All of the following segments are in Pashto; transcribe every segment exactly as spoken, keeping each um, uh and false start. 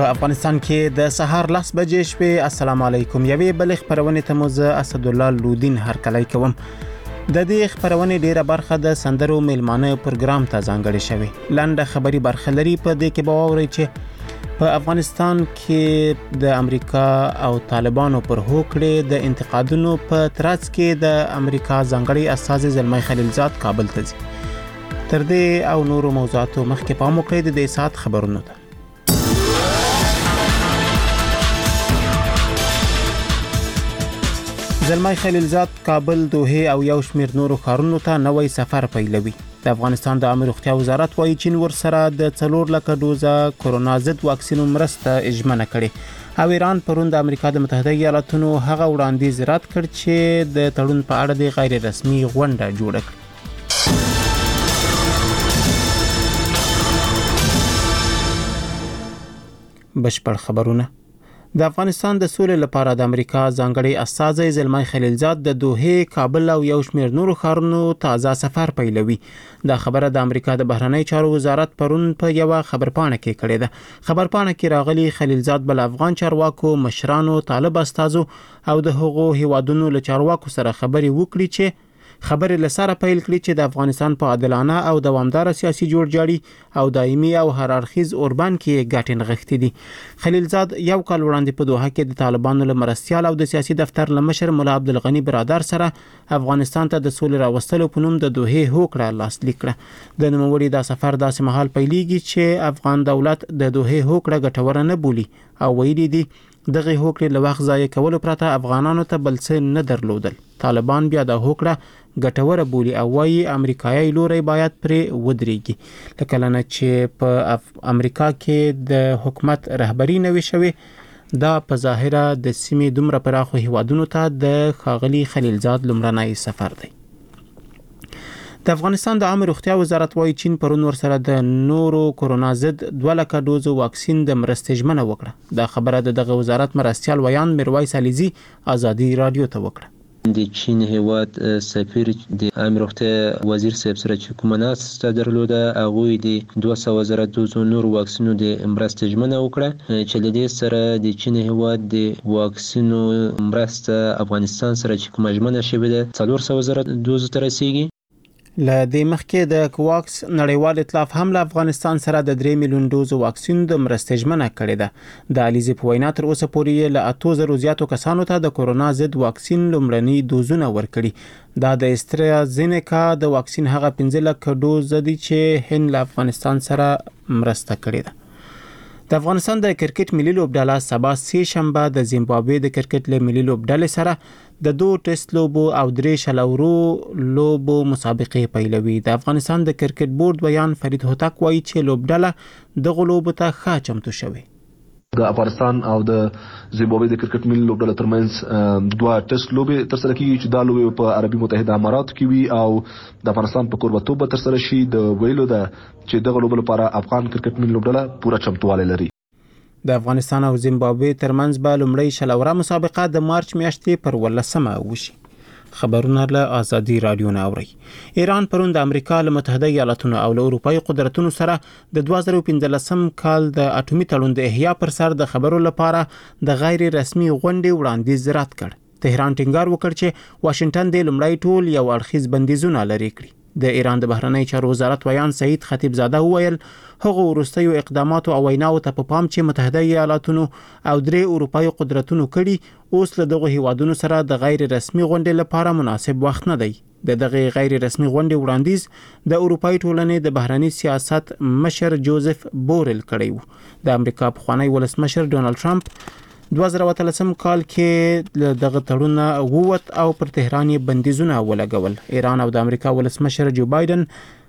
په افغانستان کې د سهار لس بجې شپې. السلام علیکم. یوې بل خبرونه ته موزه اسد الله لودین هرکلی کوم. د دې خبرونه ډیره برخه د سندرو میلمانه پروګرام ته ځانګړې شوی. لنډه خبري برخه لري. په دې کې به واورئ چې په افغانستان کې د امریکا او طالبانو پر هوکړې د انتقادونو په ترڅ کې د امریکا ځانګړي استازي زلمی خلیلزاد کابل ته ځي. تر دې او نورو موضوعاتو مخکې پام وکړئ د دې سات خبرونو ته. زلمی خلیلزاد کابل، دوحه او یو شمیر نورو ښارونو ته نوی سفر پیلوي. د افغانستان د عامه روغتیا وزارت وايي چین ورسره د څلور لکه ډوزه کرونا ضد واکسینو مرسته اجمنه کړې او ایران پرون د امریکا د متحده ایالاتونو هغه وړاندیز رد کړ چې د تړون په اړه د غیر رسمي غونډه جوړه کړه. بشپړ خبرونه. د افغانستان د سولې لپاره د امریکا ځانګړي استازي زلمی خلیلزاد د دوحه، کابل او یو شمیر نورو ښارونو تازه سفر پیلوي. دا خبره د امریکا د بهرنی چارو وزارت پرون په یو خبرپاڼه کې کړې ده. خبرپاڼه کې راغلي خلیلزاد بل افغان چارواکو، مشرانو، طالب استازو او د هغو هیوادونو له چارواکو سره خبرې وکړي چې خبرې لسره پیل کړي چې د افغانستان په عادلانه او دوامدار سیاسي جوړجاړي او دایمي او هررخیز اوربان کې ګټې نغښتې دي. خلیلزاد یو کال وړاندې په دوحه کې د طالبانو له مرستیال او د سیاسي دفتر له مشر مولا عبدالغني برادر سره افغانستان ته د سولې راوستلو په نوم د دوحه هوکړه لاسلیک کړه. د نوموړي دا سفر داسې مهال پیلېږي چې افغان دولت د دوحه هوکړه ګټوره نه بولي او ویلي دي دغه هوکړې له وخت ضایع کولو پرته افغانانو ته بل څه نه درلودل. طالبان بیا د هوکړه ګټوره بولي او وايي امریکایي لوري باید پرې ودرېږي. لکه لنه چې په امریکا کې د حکومت رهبری نوي شوی، دا په ظاهره د سیمې دومره پراخو هیوادونو ته د ښاغلي خلیلزاد لومړنی سفر دی. د افغانستان د عامه روغتیا وزارت وايي چین پرون ورسره د نورو کرونا ضد دوه لکه ډوزو واکسین د مرستې ژمنه وکړه. دا خبره د دغه وزارت مرستیال ویان میرویس علیزي ازادي رادیو ته وکړه. د چین هیواد سفیر د عامه روغتیا وزیر صاحب سره چې کومه ناسته درلوده، هغوی د دوه سوه زره دوزو نور واکسینو د مرستې ژمنه وکړه چې له دې سره د چین هیواد د واکسینو مرسته افغانستان سره چې کومه ژمنه شوې ده څلور سوه زره دوزو ته رسیږي. له دې مخکې د کوواکس نړیوال ائتلاف هم له افغانستان سره د درې میلیون ډوزو واکسین د مرستې ژمنه کړې ده. د علیزي په وینا تر اوسه پورې له اتو زرو زیاتو کسانو ته د کرونا ضد واکسین لومړني دوزونه ورکړي. دا د استرازینیکا د واکسین هغه پنځه لکه ډوز دي چې هند له افغانستان سره مرسته کړې ده. د افغانستان د کرکټ ملي لوبډله سبا سه شنبه د زیمبابوې د کرکټ له ملي لوبډلې سره د دوه ټیسټ لوبو او درې شلورو لوبو مسابقې پیلوي. د افغانستان د کرکټ بورډ ویان فرید هوتک وایي چې لوبډله د غلوبو ته ښه چمتو شوی. د افغانستان او د زیمبابوې د کرکټ ملي لوبډلې ترمنځ دوه ټیسټ لوبې ترسره کیږي چې دا لوبې په عربي متحده اماراتو کې وي او د افغانستان په کوربتوب به ترسره شي. د ویلو ده چې دغه لوبو لپاره افغان کرکټ ملي لوبډله پوره چمتووالی لري. د افغانستان او زیمبابوې ترمنځ به لومړی شلوره مسابقه د مارچ میاشتې پر ولسمه وشي. خبرونه له ازادي رادیو نه اوري. ایران پرون د امریکا له متحده ایالاتونو او له اروپایي قدرتونو سره د دوه زره پنځلسم کال د اټومي تړون د احیا پر سر د خبرو لپاره د غیر رسمي غونډې وړاندیز رد کړ. تهران ټینګار وکړ چې واشنگټن د لومړی ټول یو اړخیز بندیزونه لري کړی. د ایران د بهرنی چارو وزارت ویان سعید خطیب زاده وویل هغه وروستیو اقداماتو او ویناو ته په پام چې متحده ایالاتونو او درې اروپایي قدرتونو کړي اوس له دغه هیوادونو سره د غیر رسمي غونډې لپاره مناسب وخت نه دی. د دغه غیر رسمي غونډې وړاندیز د اروپایي ټولنې د بهرنی سیاست مشر جوزف بورل کړی و. د امریکا پخوانی ولسمشر ډونالد ټرمپ دوه زره اتلسم کال کې دغه تړون ووت او پر تهران یې بندیزونه ولګول. ایران او د امریکا ولسمشر جو بایدن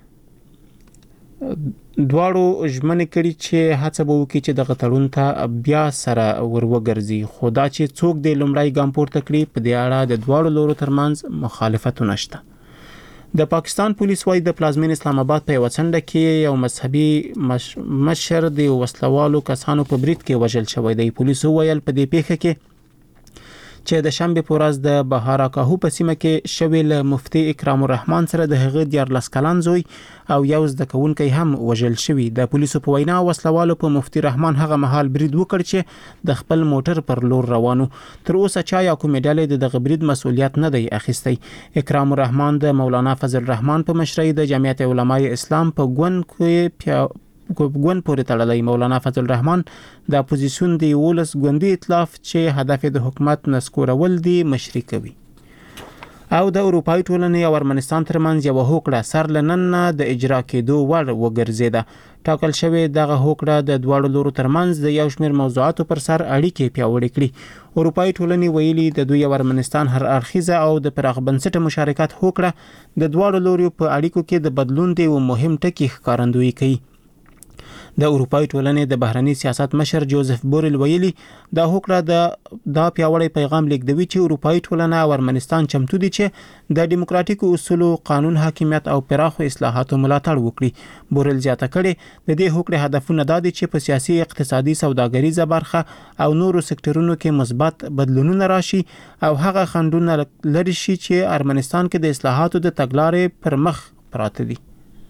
دواړو ژمنې کړي چې هڅه به وکړي چې دغه تړون ته بیا سره وروګرځي، خو دا چې څوک د لومړی ګام پورته کړي په دې اړه د دواړو لورو ترمنځ مخالفتونه شته. د پاکستان پولیس وايي د پلازمین اسلام آباد په یو څنډه کې یو مذهبي مش... مشر د وسلوالو کسانو په برید کې وژل شوی دی. پولیسو ویل په دې پیښه کې چې د شنبه په ورځ د بهارا کاهو په سیمه کې شوی له مفتي اکرام الرحمن سره د هغه دیارلس کلن زوی او یو زده کوونکی هم وژل شوی. د پولیسو په وینا وسلوالو په مفتي رحمان هغه مهال برید وکړ چې د خپل موټر پر لور روانو. تر اوسه چا یا کومې ډلې د دغه برید مسؤلیت نه دی اخیستی. اکرام الرحمن د مولانا فضل الرحمن په مشرۍ د جمعیت علماء اسلام په ګوند کې پیا ګوند پورې تړلی. مولانا فضل الرحمن د اپوزیسیون دی ولس ګوندی ائتلاف چې هدف د حکومت نسکورول دی مشري کوي. او د اروپای ټولنې او ارمنستان ترمنځ یو هوکړه سر لنن د اجرا کېدو وړ وګرځیده. ټاکل شوی دغه هوکړه د دواړو لورو ترمنځ د یو شمېر موضوعاتو پر سر اړیکې پیاوړې کړي. اروپای ټولنې ویلي د دوی او ارمنستان هر اړخیزه او د پراخ بنسټه مشارکت هوکړه د دواړو لورو په اړیکو کې د بدلون دی او مهم ټکی ښکارندویي کوي. د اروپای ټولنې د بهرنی سیاست مشر جوزف بورل ویلي دا هوکړه د دا پیاوړی پیغام لیږدوي چې اروپای ټولنه او ارمنستان چمتو دي چې د دیموکراتیکو اصولو، قانون حاکمیت او پراخو اصلاحاتو ملاتړ وکړي. بورل زیاته کړي د دې هوکړې هدفونه دا دي چې په سیاسي، اقتصادي، سوداګریزه برخه او نورو سکتورونو کې مثبت بدلونونه راشي او هغه خنډونه لري شي چې ارمنستان کې د اصلاحاتو د تګلارې پر مخ پراته دي.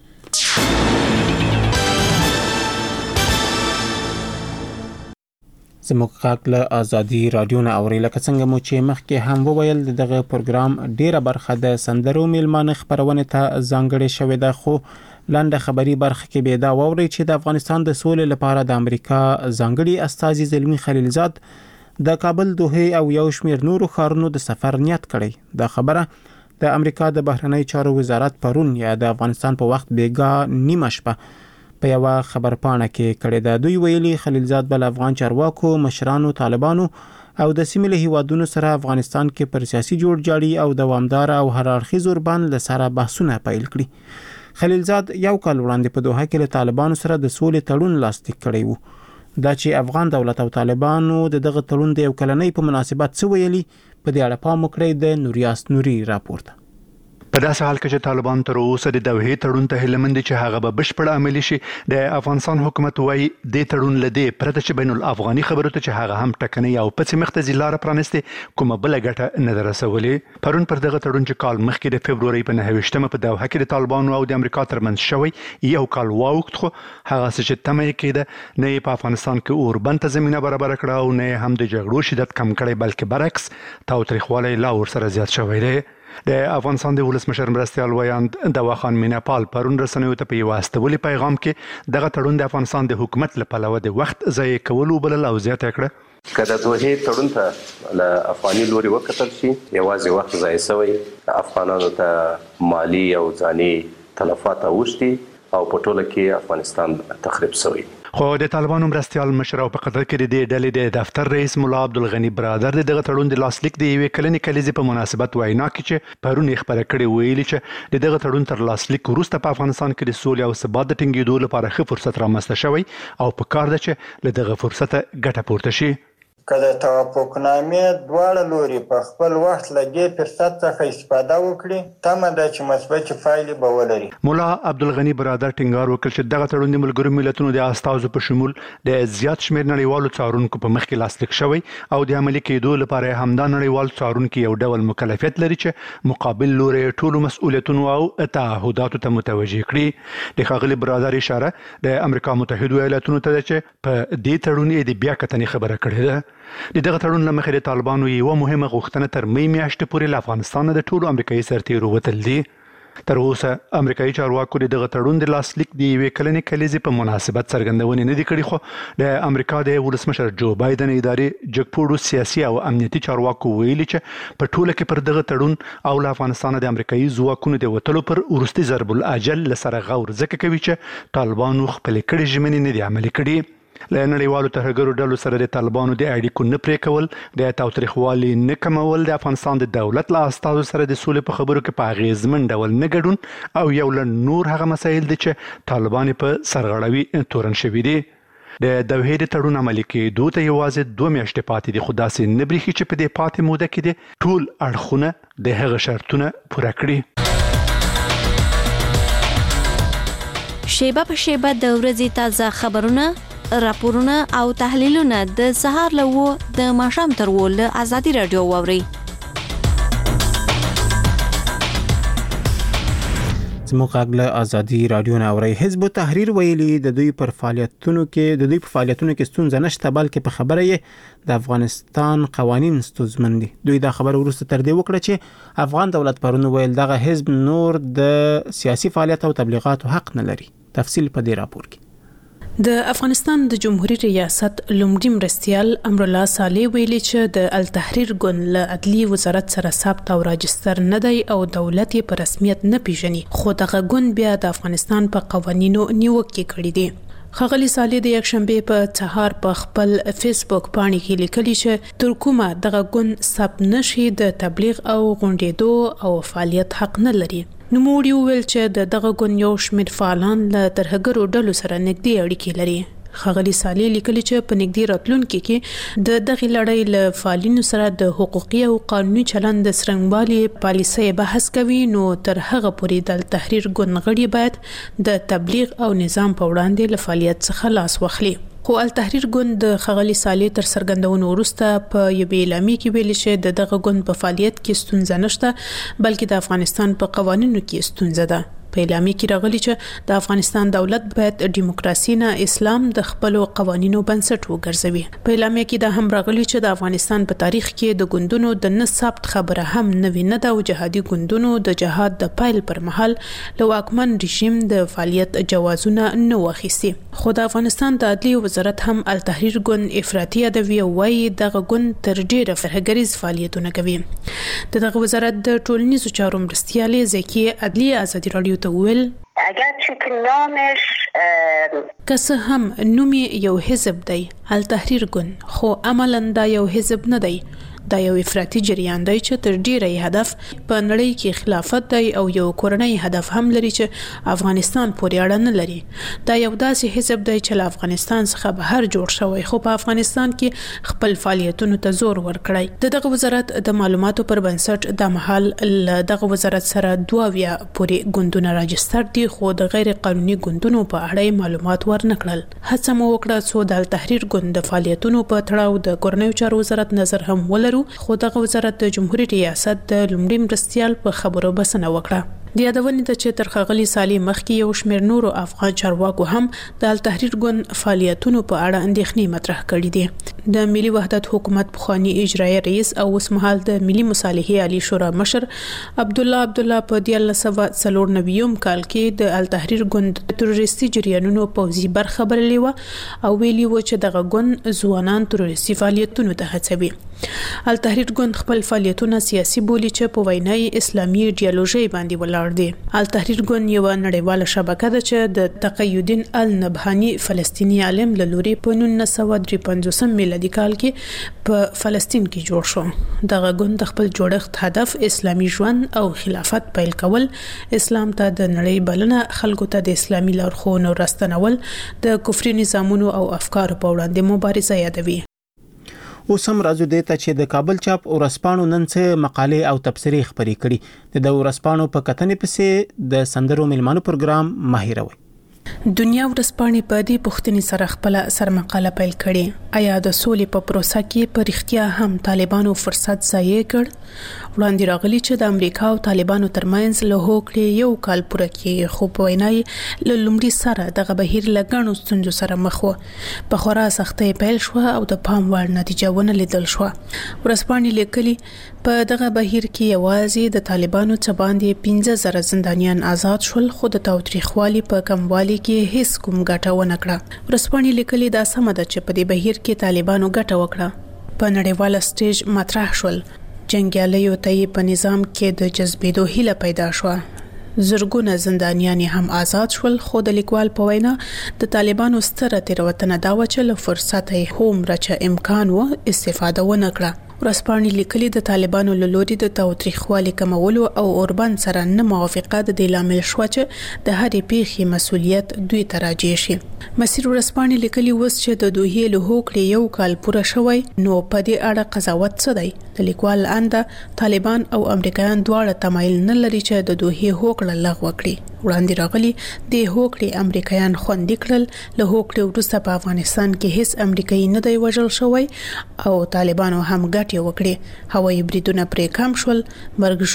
زموږ غږ له ازادي رادیو نه اوري. لکه څنګه مو چې مخکې هم وویل دغه پروګرام ډیره برخه د سندرو میلمانه خبرونه ته ځانګړې شوې ده، خو لنډه خبري برخه کې به دا ووري چې د افغانستان د سولې لپاره د امریکا ځانګړي استازي زلمی خلیلزاد د کابل، دوحه او یو شمېر نورو ښارونو د سفر نیت کړی. دا خبره د امریکا د بهرنی چارو وزارت پرون یا د افغانستان په وخت بیګا نیمه شپه په یو خبر پاڼه کې کړی ده. دوی ویلي خلیلزاد بل افغان چارواکو، مشرانو، طالبانو او د سیمې له هیوادونو سره افغانستان کې پر سیاسي جوړجاړي او دوامدار او هر اړخیز اوربند له سره بحثونه پیل کړي. خلیلزاد یو کال وړاندې په دوحه کې له طالبانو سره د سولې تړون لاسلیک کړی وو. دا چې افغان دولت او طالبانو د دغه تړون د یو کلنۍ په مناسبت څه ویلي په دې اړه پام وکړئ د نوریاس نوري راپورته. په داسې حال کې چې طالبان تر اوسه د دوحې تړون ته هیلمند چې هغه به بشپړ عملي شي، د افغانستان حکومت وايي د تړون لدی پرته چې بین الافغاني خبرو ته چې هغه هم ټکنۍ او پڅ مختزي لار پرانستي کومه بل ګټه نه درسولې. پرون پر دغه تړون چې کال مخکې د فبرवरी په نهه ویشتمه په دوحه کې د طالبانو او د امریکا ترمنځ شوی یو کال واوښت، خو هغه څه چې تمه کېده نه په افغانستان کې اوربند ته زمينه برابر کړه او نه هم د جګړو شدت کم کړي، بلکې برعکس تاوتریخوالی لا ور سره زیات شوی دی. د افغانستان د ولسمشر مرستیال ویاند دوا خان میناپال پرون رسنیو ته په یو استولي پیغام کې دغه تړون د افغانستان د حکومت لپاره د وخت ضایع کولو بلل او زیاته کړه. کله دوه تړون ته له افغاني لوري وکتل شي یوازې وخت ضایع شوی، افغانانو ته مالی او ځاني تلفات اوښتي او په ټوله کې افغانستان تخریب شوی. خو د طالبانو مرستیال مشر او په قطر کې د ډلې د دفتر رئیس مولا عبدالغنی برادر دغه تړون د لاسلیک د یوې کلنې کلیزې په مناسبت وینا کې چې پرون یې خبره کړې ویلي چې دغه تړون تر لاسلیک وروسته په افغانستان کې د سولې او ثبات د ټینګېدو لپاره ښه فرصت رامنځته شوی او په کار ده چې له دغه فرصته ګټه پورته شي. که د توافقنامې دواړه لوري په خپل وخت له دې فرصت څخه استفاده وکړي، تمه ده چې مثبتې پایلې به ولري. مولا عبدالغنی برادر ټینګار وکړ چې دغه تړون د ملګرو ملتونو د استازو په شمول د زیات شمېر نړیوالو څارونکو په مخ کې لاسلیک شوی او د عملي کېدو لپاره همدا نړیوال څارونکي یو ډول مکلفیت لري چې مقابل لوري ټولو مسؤلیتونو او تعهداتو ته متوجه کړي. د ښاغلي برادر اشاره د امریکا متحده ایالاتونو ته ده چې په دې تړون یې د بیا کتنې خبره کړې ده. د دغه تړون له مخې د طالبانو یوه مهمه غوښتنه تر می میاشتې پورې له افغانستان د ټولو امریکایي سرتیرو وتل دي. تر اوسه امریکایي چارواکو دغه تړون د لاسلیک د یوې کلنې کلیزې په مناسبت څرګندونې نه دي کړي، خو د امریکا د ولسمشر جو بایدن ادارې جګپوړو سیاسي او امنیتي چارواکو ویلي چې په ټوله کې پر دغه تړون او له افغانستان د امریکایي ځواکونو د وتلو پر وروستي ضرب الاجل لسره غور ځکه کوي چې طالبانو خپلې کړې ژمنې نه دي عملي کړي. له نړیوالو ترهګرو ډلو سره د طالبانو د اړیکو نه پرې کول، د تاوتریخوالي نه کمول، د افغانستان د دولت له استازو سره د سولې په خبرو کې په اغیزمن ډول نه ګډون او یو له نور هغه مسایل دي چې طالبان په سرغړوي تورن شوي دي. د دوحې د تړون عملي کېدو ته یوازې دوه میاشتې پاتې دي، خو داسې نه برېښي چې په دې پاتې موده کې د ټول اړخونه د هغه شرطونه پوره کړي. شیبه په شیبه د ورځې تازه خبرونه راپورونه او تحلیلونه د سهار له و د ماښام تر و له ازادي رادیو واوري. زموږ غږ له ازادي رادیو نه اوري. حزب التحریر ویلي د دوی پر فعالیتونو کې د دوی په فعالیتونو کې ستونزه نشته، بلکې په خبره یې د افغانستان قوانین ستونزمن دي. دوی دا خبره ورسته تر دې وکړه چې افغان دولت پرونو ویل دغه حزب نور د سیاسي فعالیت او تبلیغاتو حق نه لري. تفصیل په دې راپور کې. د افغانستان د جمهوریت ریاست لومړي مرستیال امرالله صالح ویلي چې د التحریر ګوند له عدلي وزارت سره ثبت او راجستر نه دی او دولت یې په رسمیت نه پیژني، خو دغه ګوند بیا د افغانستان په قوانینو نیوکه کړې دي. ښاغلي صالح د یکشنبه په سهار په خپل فیسبوک باندې کې لیکلي چې تر کومه دغه ګوند ثبت نشي د تبلیغ او غونډېدو او فعالیت حق نه لري. نو موږ ویل چې د دغه ګوند یو شمېر فعالان له ترهګرو ډلو سره نږدې اړیکې لري. ښاغلي صالح لیکلي چې په نږدې راتلونکي کې د دغه لړۍ له فعالینو سره د حقوقي او قانوني چلند د څرنګوالي پالیسۍ بحث کوي، نو تر هغه پورې د تحریر ګوند غړي باید د تبلیغ او نظام په وړاندې له فعالیت څخه لاس واخلي. خو التحریر ګوند د ښاغلي صالح تر څرګندونو وروسته په یو اعلامیه کې ویلي چې د دغه ګوند په فعالیت کې ستونزه نشته، بلکې د افغانستان په قوانینو کې ستونزه ده. په اعلامیه کې راغلي چې د افغانستان دولت باید دیموکراسي نه اسلام د خپل قوانینو بنسټ وګرځوي. په اعلامیه کې دا هم راغلي چې د افغانستان په تاریخ کې د ګوندونو د نه ثبت خبره هم نوې نه ده او جهادي ګوندونو د جهاد د پایل پر مهال له واکمن رژیم د فعالیت جوازونه نه واخیستي. خو د افغانستان د عدلي وزارت هم التحریر ګوند افراطي ادوي او وايي دغه ګوند تر ډیره فرهګریز فعالیتونه کوي. دغه وزارت د ټولنیزو چارو مرستیال زکی عدلي ازادي رادیو ویل اگر چون نامش که هم نومی یو حزب دی التحریر ګوند، خو عملاً دا یو حزب نه دی. دا یو افراطي جریان دی چې تر ډیره هدف په نړۍ کې خلافت دی او یو کورنۍ هدف هم لري چې افغانستان پورې اړه نه لري. دا یو داسې حزب دی چې له افغانستان څخه بهر جوړ شوی، خو په افغانستان کې خپل فعالیتونو ته زور ورکړی. د دغه وزارت د معلوماتو پر بنسټ د مهال له دغه وزارت سره دوه ویا پورې ګوندونه راجستر دي، خو د غیر قانوني ګوندونو په اړه معلومات ورنکړل. هڅه مو وکړه څو د التحریر ګوند د فعالیتونو په تړاو د کورنیو چارو وزارت نظر هم ولرو، خو دغه وزارت د جمهوریت ریاست د لومړي مرستیال په خبرو بسنه وکړه. د یادونې ته چې تر ښاغلي صالح مخکې یو شمېر نورو افغان چارواکو هم د التحریر ګوند فعالیتونو په اړه اندېښنې مطرح کړې دي. د ملي وحدت حکومت پخوانی اجرایي رئیس او اوسمهال د ملي مصالحې عالی شورا مشر عبدالله عبدالله په دیارلس سوه څلور نوي کال کې د التحریر ګوند تروریستي جریانونو پوځي برخه بللې وه او ویلي و چې دغه ګوند ځوانان تروریستي فعالیتونو ته هڅوي. التحریر ګوند خپل فعالیتونه سیاسي بولي چې په وینا اسلامي ایډیالوژي باندې ولاړ دي. التحریر ګوند یو نړیواله شبکه ده چې د تقیالدین النبهانی فلسطینی عالم له لوري په نولس سوه درې پنځوس میلادي کال کې په فلسطین کې جوړ شو. دغه ګوند د خپل جوړښت هدف اسلامي ژوند او خلافت پیل کول، اسلام ته د نړۍ بلنه، خلکو ته د اسلامي لارښوونو راستنول، د کفري نظامونو او افکارو په وړاندې مبارزه یادوي. اوس هم راځو دې ته چې د کابل چاپ ورځپاڼو نن څه مقالې او تبصرې خپرې کړي. د ورځپاڼو په کتنې پسې د سندرو میلمانو پروګرام ماهیروي. دنیا ورځپاڼې په دې پوښتنې سره خپل سرمقاله پیل کړې: آیا د سولې په پروسه کې په رښتیا هم طالبانو فرصت ضایع کړ؟ وړاندې راغلي چې د امریکا او طالبانو ترمنځ له هوکړې یو کال پوره کېږي، خو په وینا یې له لومړي سره دغه بهیر له ګڼو ستونزو سره مخ و. په خورا سختۍ پیل شوه او د پام وړ نتیجه ونه لیدل شوه. ورځپاڼې لیکلي په دغه بهیر کې یوازې د طالبانو څخه باندې پنځه زره زندانیان آزاد شول، خو د تاوتریخوالي په کموالي کې هیڅ کوم ګټه ونه کړه. ورځپاڼې لیکلي دا سمه ده چې په دې بهیر کې طالبانو ګټه وکړه. په نړیواله سټیج مطرح شول. جنګیالیو ته په نظام کې د جذبېدو هیله پیدا شوه. زرګونه زندانیان هم آزاد شول، خو د لیکوال په وینا د طالبانو ستره تېروتنه دا و چې له فرصت یې هومره چې امکان و استفاده ونه کړه. ورځپاڼې لیکلي د طالبانو له لوري د تاوتریخوالي کمولو او اوربند سره نه موافقه د دې لامل شوه چې د هرې پیښې مسؤلیت دوی ته راجع شي. مسیر ورځپاڼې لیکلي اوس چې د دوحې له هوکړې یو کال پوره شوی، نو په دې اړه قضاوت څه دی؟ د لیکوال انده طالبان او امریکایان دواړه تمایل نه لري چې د دوحې هوکړه لغوه کړي. وړاندې راغلي د هوکړې امریکایان خوندي کړل. له هوکړې وروسته په افغانستان کې هیڅ امریکایي نه دی وژل شوی او طالبانو هم ګټې وکړي. هوایي بریدونه پرې کم شول. مرګ